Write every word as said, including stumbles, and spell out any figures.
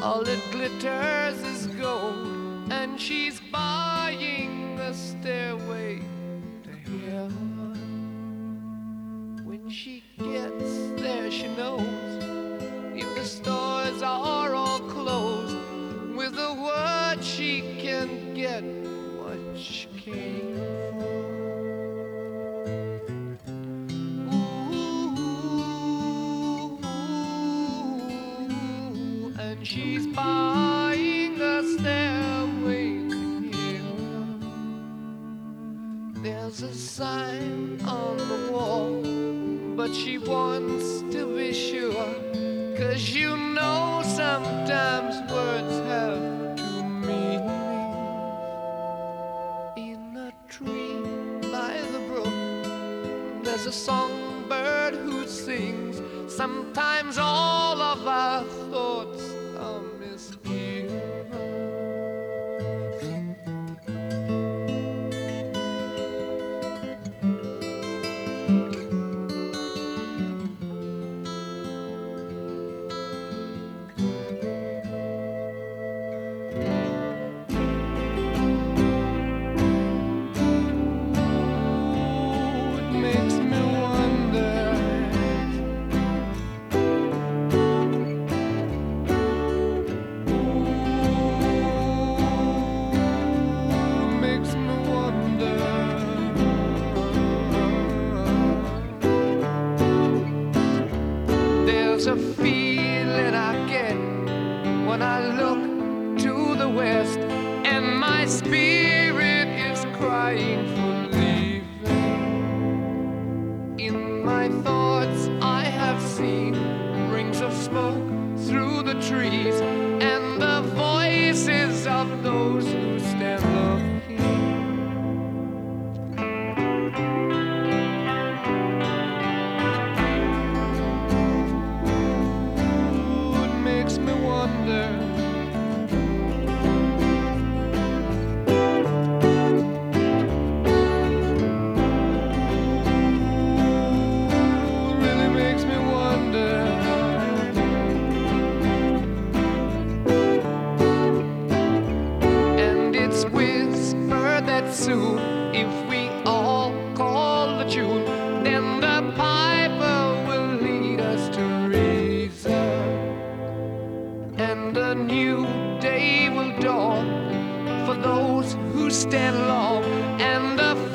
All it glitters is gold, and she's buying a stairway to heaven. When she gets there, she knows if the stores are all closed, with a word she can get what she came for. Ooh, and she's buying a stairway to heaven. There's a sign on the wall, but she wants to be sure, 'cause you know sometimes words have two meanings. In a tree by the brook, there's a songbird who sings. Sometimes all of our thoughts are misgiven. There's a feeling I get when I look to the west, and my spirit is crying for leaving. In my thoughts I have seen rings of smoke through the trees, and the voices of those who stand looking. Soon, if we all call the tune, then the piper will lead us to reason, and a new day will dawn for those who stand long, and the